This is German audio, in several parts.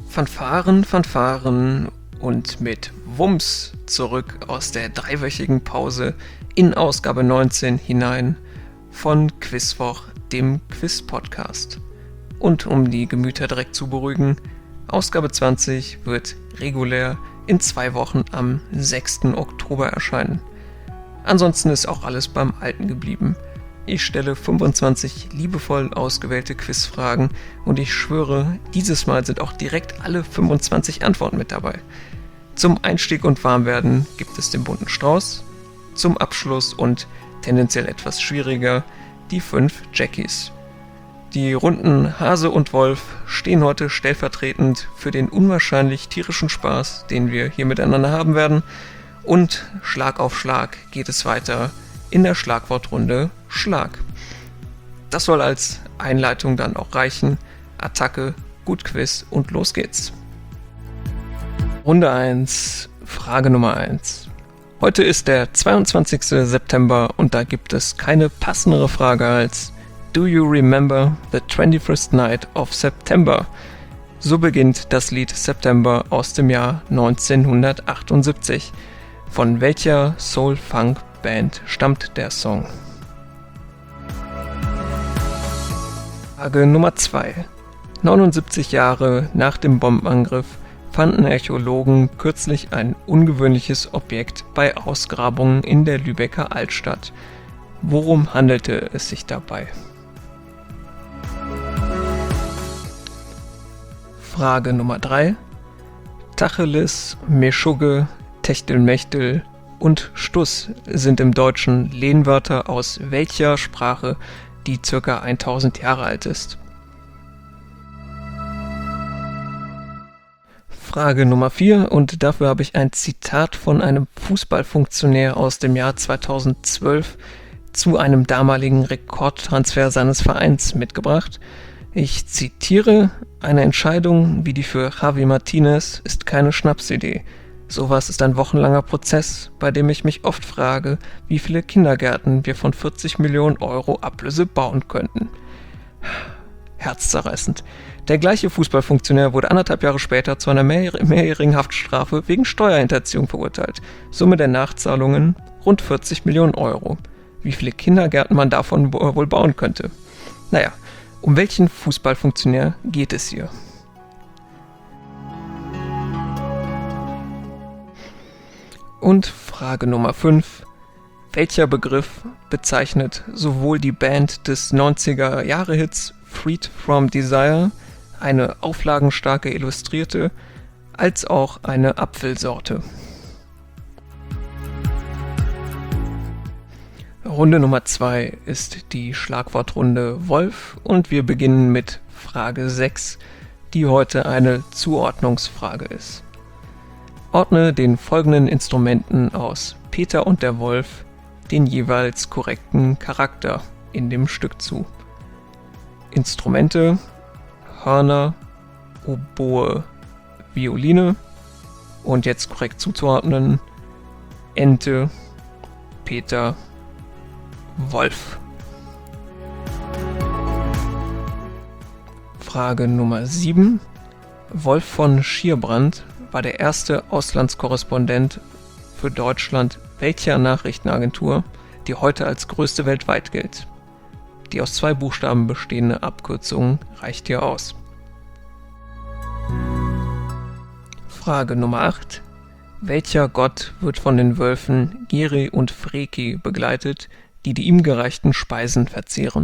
Fanfaren, Fanfaren und mit Wumms zurück aus der dreiwöchigen Pause in Ausgabe 19 hinein von Quizwoch, dem Quiz-Podcast. Und um die Gemüter direkt zu beruhigen, Ausgabe 20 wird regulär in 2 Wochen am 6. Oktober erscheinen. Ansonsten ist auch alles beim Alten geblieben. Ich stelle 25 liebevoll ausgewählte Quizfragen und ich schwöre, dieses Mal sind auch direkt alle 25 Antworten mit dabei. Zum Einstieg und Warmwerden gibt es den bunten Strauß, zum Abschluss und tendenziell etwas schwieriger die 5 Jackies. Die Runden Hase und Wolf stehen heute stellvertretend für den unwahrscheinlich tierischen Spaß, den wir hier miteinander haben werden, und Schlag auf Schlag geht es weiter in der Schlagwortrunde Schlag. Das soll als Einleitung dann auch reichen. Attacke, gut Quiz und los geht's. Runde 1, Frage Nummer 1. Heute ist der 22. September und da gibt es keine passendere Frage als Do you remember the 21st night of September? So beginnt das Lied September aus dem Jahr 1978. Von welcher Soul-Funk-Band stammt der Song? Frage Nummer 2. 79 Jahre nach dem Bombenangriff fanden Archäologen kürzlich ein ungewöhnliches Objekt bei Ausgrabungen in der Lübecker Altstadt. Worum handelte es sich dabei? Frage Nummer 3. Tacheles, Meschugge, Techtelmechtel und Stuss sind im Deutschen Lehnwörter aus welcher Sprache, die ca. 1000 Jahre alt ist? Frage Nummer 4 und dafür habe ich ein Zitat von einem Fußballfunktionär aus dem Jahr 2012 zu einem damaligen Rekordtransfer seines Vereins mitgebracht. Ich zitiere: Eine Entscheidung wie die für Javi Martinez ist keine Schnapsidee. Sowas ist ein wochenlanger Prozess, bei dem ich mich oft frage, wie viele Kindergärten wir von 40 Millionen Euro Ablöse bauen könnten. Herzzerreißend. Der gleiche Fußballfunktionär wurde 1,5 Jahre später zu einer mehrjährigen Haftstrafe wegen Steuerhinterziehung verurteilt. Summe der Nachzahlungen rund 40 Millionen Euro. Wie viele Kindergärten man davon wohl bauen könnte? Naja, um welchen Fußballfunktionär geht es hier? Und Frage Nummer 5. Welcher Begriff bezeichnet sowohl die Band des 90er-Jahre-Hits Freed from Desire, eine auflagenstarke Illustrierte, als auch eine Apfelsorte? Runde Nummer 2 ist die Schlagwortrunde Wolf und wir beginnen mit Frage 6, die heute eine Zuordnungsfrage ist. Ordne den folgenden Instrumenten aus Peter und der Wolf den jeweils korrekten Charakter in dem Stück zu. Instrumente: Hörner, Oboe, Violine und jetzt korrekt zuzuordnen: Ente, Peter, Wolf. Frage Nummer 7. Wolf von Schierbrand war der erste Auslandskorrespondent für Deutschland welcher Nachrichtenagentur, die heute als größte weltweit gilt? Die aus 2 Buchstaben bestehende Abkürzung reicht hier aus. Frage Nummer 8. Welcher Gott wird von den Wölfen Geri und Freki begleitet, die ihm gereichten Speisen verzehren?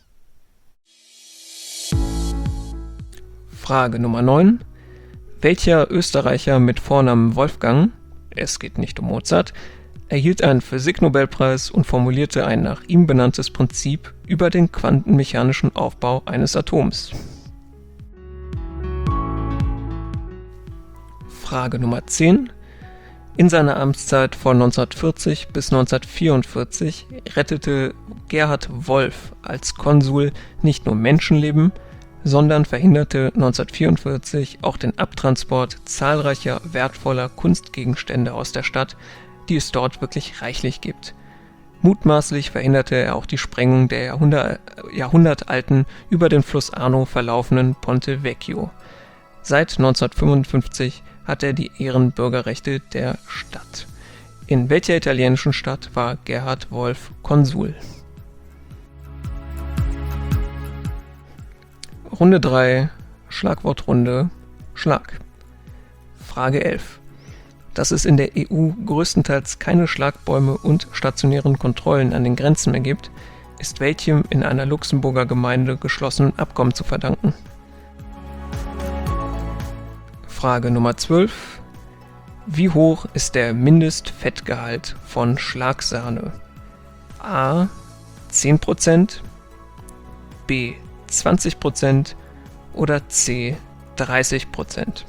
Frage Nummer 9. Welcher Österreicher mit Vornamen Wolfgang, es geht nicht um Mozart, erhielt einen Physiknobelpreis und formulierte ein nach ihm benanntes Prinzip über den quantenmechanischen Aufbau eines Atoms? Frage Nummer 10. In seiner Amtszeit von 1940 bis 1944 rettete Gerhard Wolf als Konsul nicht nur Menschenleben, sondern verhinderte 1944 auch den Abtransport zahlreicher wertvoller Kunstgegenstände aus der Stadt, die es dort wirklich reichlich gibt. Mutmaßlich verhinderte er auch die Sprengung der jahrhundertalten über den Fluss Arno verlaufenden Ponte Vecchio. Seit 1955 hat er die Ehrenbürgerrechte der Stadt. In welcher italienischen Stadt war Gerhard Wolf Konsul? Runde 3, Schlagwortrunde, Schlag. Frage 11. Dass es in der EU größtenteils keine Schlagbäume und stationären Kontrollen an den Grenzen mehr gibt, ist welchem in einer Luxemburger Gemeinde geschlossenen Abkommen zu verdanken? Frage Nummer 12. Wie hoch ist der Mindestfettgehalt von Schlagsahne? A. 10%, B. 20% oder C. 30%?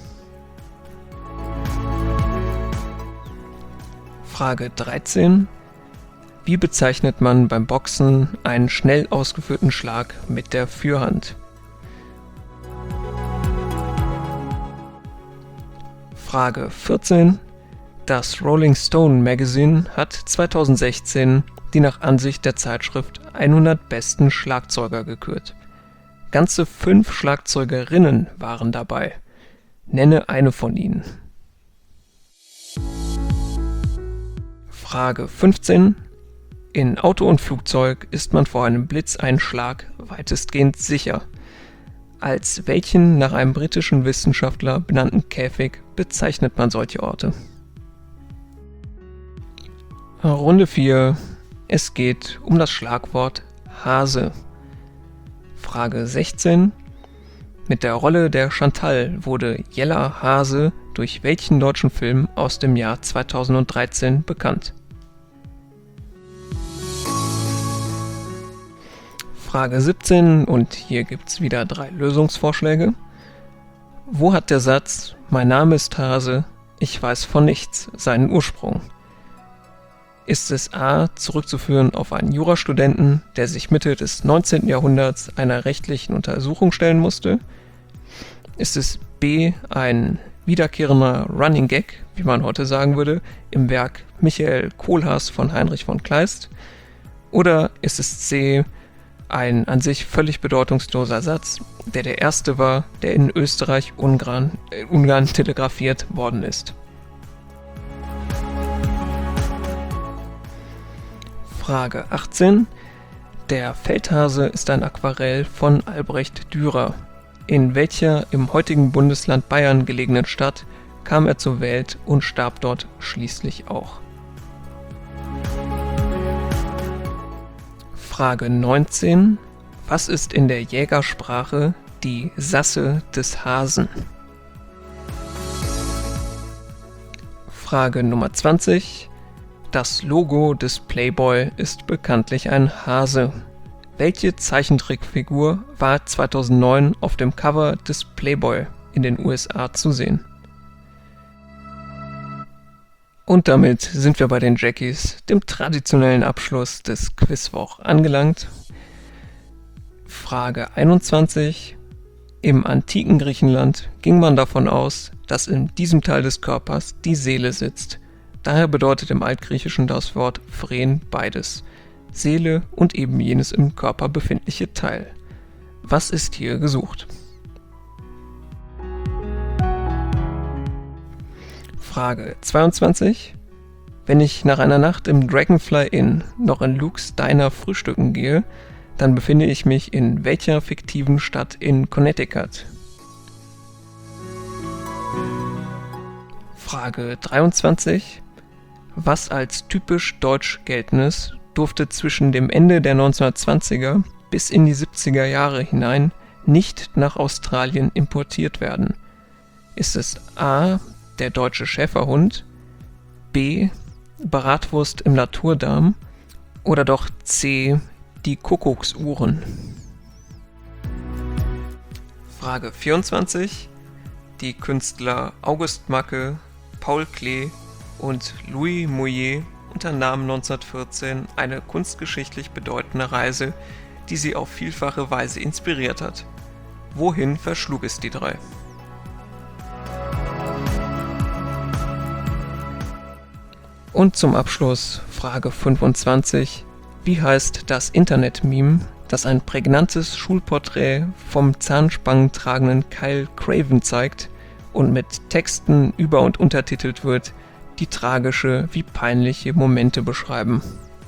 Frage 13. Wie bezeichnet man beim Boxen einen schnell ausgeführten Schlag mit der Fürhand? Frage 14. Das Rolling Stone Magazine hat 2016 die nach Ansicht der Zeitschrift 100 besten Schlagzeuger gekürt. Ganze 5 Schlagzeugerinnen waren dabei. Nenne eine von ihnen. Frage 15. In Auto und Flugzeug ist man vor einem Blitzeinschlag weitestgehend sicher. Als welchen nach einem britischen Wissenschaftler benannten Käfig bezeichnet man solche Orte? Runde 4. Es geht um das Schlagwort Hase. Frage 16. Mit der Rolle der Chantal wurde Jella Hase durch welchen deutschen Film aus dem Jahr 2013 bekannt? Frage 17, und hier gibt's wieder 3 Lösungsvorschläge. Wo hat der Satz "Mein Name ist Hase, ich weiß von nichts" seinen Ursprung? Ist es A. zurückzuführen auf einen Jurastudenten, der sich Mitte des 19. Jahrhunderts einer rechtlichen Untersuchung stellen musste? Ist es B. ein wiederkehrender Running Gag, wie man heute sagen würde, im Werk Michael Kohlhaas von Heinrich von Kleist? Oder ist es C. ein an sich völlig bedeutungsloser Satz, der erste war, der in Österreich-Ungarn telegrafiert worden ist? Frage 18. Der Feldhase ist ein Aquarell von Albrecht Dürer. In welcher im heutigen Bundesland Bayern gelegenen Stadt kam er zur Welt und starb dort schließlich auch? Frage 19. Was ist in der Jägersprache die Sasse des Hasen? Frage Nummer 20. Das Logo des Playboy ist bekanntlich ein Hase. Welche Zeichentrickfigur war 2009 auf dem Cover des Playboy in den USA zu sehen? Und damit sind wir bei den Jackies, dem traditionellen Abschluss des Quizwoch angelangt. Frage 21. Im antiken Griechenland ging man davon aus, dass in diesem Teil des Körpers die Seele sitzt. Daher bedeutet im Altgriechischen das Wort Phren beides: Seele und eben jenes im Körper befindliche Teil. Was ist hier gesucht? Frage 22. Wenn ich nach einer Nacht im Dragonfly Inn noch in Luke's Diner frühstücken gehe, dann befinde ich mich in welcher fiktiven Stadt in Connecticut? Frage 23. Was als typisch deutsch geltendes durfte zwischen dem Ende der 1920er bis in die 70er Jahre hinein nicht nach Australien importiert werden? Ist es A. der deutsche Schäferhund, B. Bratwurst im Naturdarm oder doch C. die Kuckucksuhren? Frage 24. Die Künstler August Macke, Paul Klee und Louis Mouillet unternahmen 1914 eine kunstgeschichtlich bedeutende Reise, die sie auf vielfache Weise inspiriert hat. Wohin verschlug es die drei? Und zum Abschluss Frage 25. Wie heißt das Internet-Meme, das ein prägnantes Schulporträt vom zahnspangentragenden Kyle Craven zeigt und mit Texten über- und untertitelt wird, die tragische wie peinliche Momente beschreiben.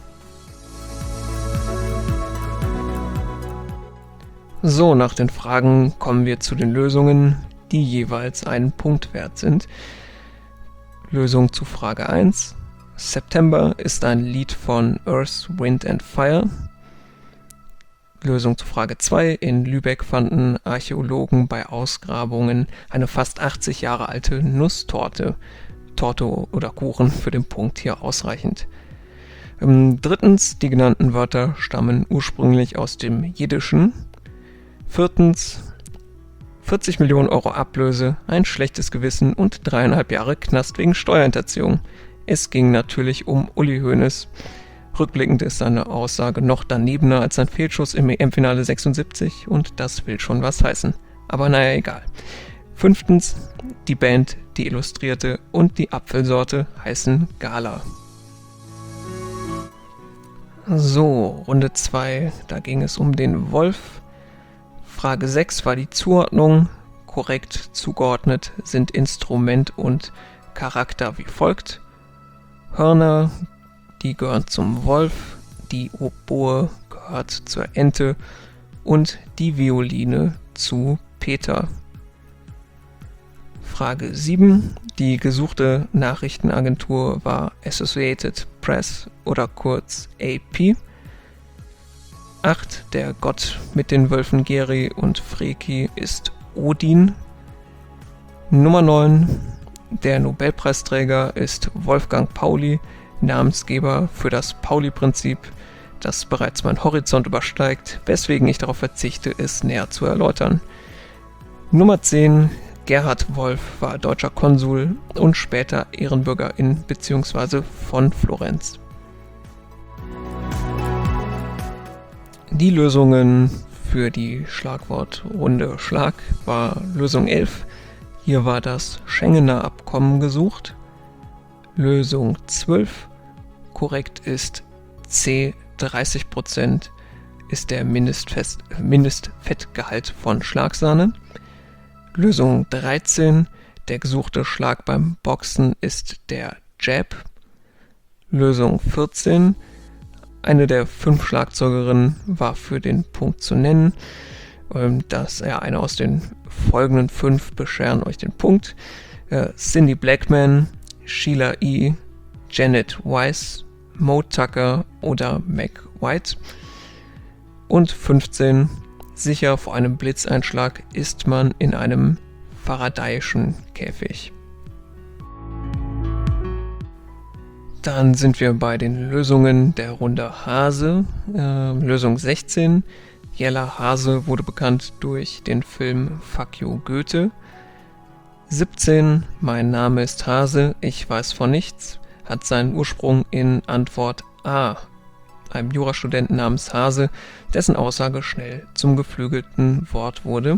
So, nach den Fragen kommen wir zu den Lösungen, die jeweils einen Punkt wert sind. Lösung zu Frage 1. September ist ein Lied von Earth, Wind and Fire. Lösung zu Frage 2. In Lübeck fanden Archäologen bei Ausgrabungen eine fast 80 Jahre alte Nusstorte. Torte oder Kuchen für den Punkt hier ausreichend. Drittens, die genannten Wörter stammen ursprünglich aus dem Jiddischen. Viertens, 40 Millionen Euro Ablöse, ein schlechtes Gewissen und 3,5 Jahre Knast wegen Steuerhinterziehung. Es ging natürlich um Uli Hoeneß. Rückblickend ist seine Aussage noch danebener als sein Fehlschuss im EM-Finale 76 und das will schon was heißen. Aber naja, egal. Fünftens, die Band, die Illustrierte und die Apfelsorte heißen Gala. So, Runde 2, da ging es um den Wolf. Frage 6 war die Zuordnung. Korrekt zugeordnet sind Instrument und Charakter wie folgt. Hörner, die gehören zum Wolf, die Oboe gehört zur Ente und die Violine zu Peter. Frage 7. Die gesuchte Nachrichtenagentur war Associated Press oder kurz AP. 8. Der Gott mit den Wölfen Geri und Freki ist Odin. Nummer 9. Der Nobelpreisträger ist Wolfgang Pauli, Namensgeber für das Pauli-Prinzip, das bereits meinen Horizont übersteigt, weswegen ich darauf verzichte, es näher zu erläutern. Nummer 10. Gerhard Wolf war deutscher Konsul und später Ehrenbürger in bzw. von Florenz. Die Lösungen für die Schlagwortrunde Schlag war Lösung 11. Hier war das Schengener Abkommen gesucht. Lösung 12. Korrekt ist C. 30% ist der Mindestfettgehalt von Schlagsahne. Lösung 13. Der gesuchte Schlag beim Boxen ist der Jab. Lösung 14. Eine der 5 Schlagzeugerinnen war für den Punkt zu nennen. Eine aus den folgenden 5 bescheren euch den Punkt. Cindy Blackman, Sheila E., Janet Weiss, Mo Tucker oder Meg White. Und 15. Sicher vor einem Blitzeinschlag ist man in einem faradayischen Käfig. Dann sind wir bei den Lösungen der Runde Hase. Lösung 16. Jella Hase wurde bekannt durch den Film Fuck You Goethe. 17. Mein Name ist Hase, ich weiß von nichts, hat seinen Ursprung in Antwort A, einem Jurastudenten namens Hase, dessen Aussage schnell zum geflügelten Wort wurde.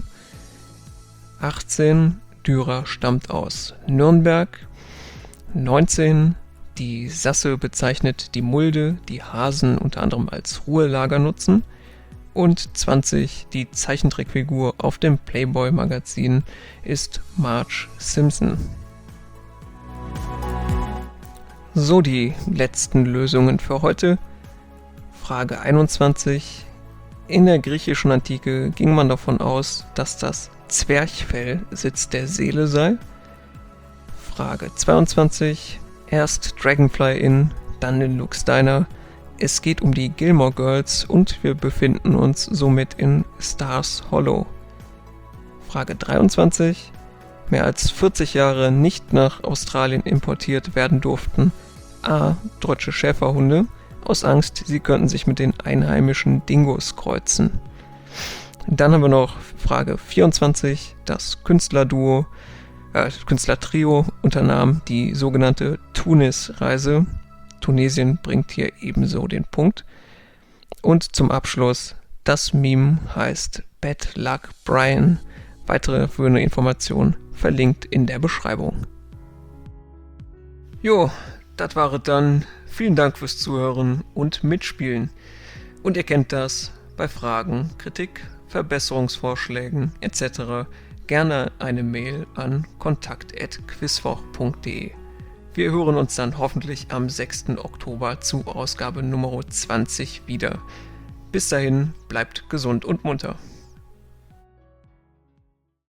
18. Dürer stammt aus Nürnberg. 19. Die Sasse bezeichnet die Mulde, die Hasen unter anderem als Ruhelager nutzen. Und 20. Die Zeichentrickfigur auf dem Playboy-Magazin ist Marge Simpson. So, die letzten Lösungen für heute. Frage 21. In der griechischen Antike ging man davon aus, dass das Zwerchfell Sitz der Seele sei. Frage 22. Erst Dragonfly Inn, dann in Luke's Diner. Es geht um die Gilmore Girls und wir befinden uns somit in Stars Hollow. Frage 23. Mehr als 40 Jahre nicht nach Australien importiert werden durften A. Deutsche Schäferhunde, aus Angst, sie könnten sich mit den einheimischen Dingos kreuzen. Dann haben wir noch Frage 24. Das Künstlertrio unternahm die sogenannte Tunis-Reise. Tunesien bringt hier ebenso den Punkt. Und zum Abschluss, das Meme heißt Bad Luck Brian. Weitere führende Informationen verlinkt in der Beschreibung. Jo, das war es dann. Vielen Dank fürs Zuhören und Mitspielen. Und ihr kennt das, Bei Fragen, Kritik, Verbesserungsvorschlägen etc. gerne eine Mail an kontakt@quizwoch.de. Wir hören uns dann hoffentlich am 6. Oktober zu Ausgabe Nummer 20 wieder. Bis dahin, bleibt gesund und munter.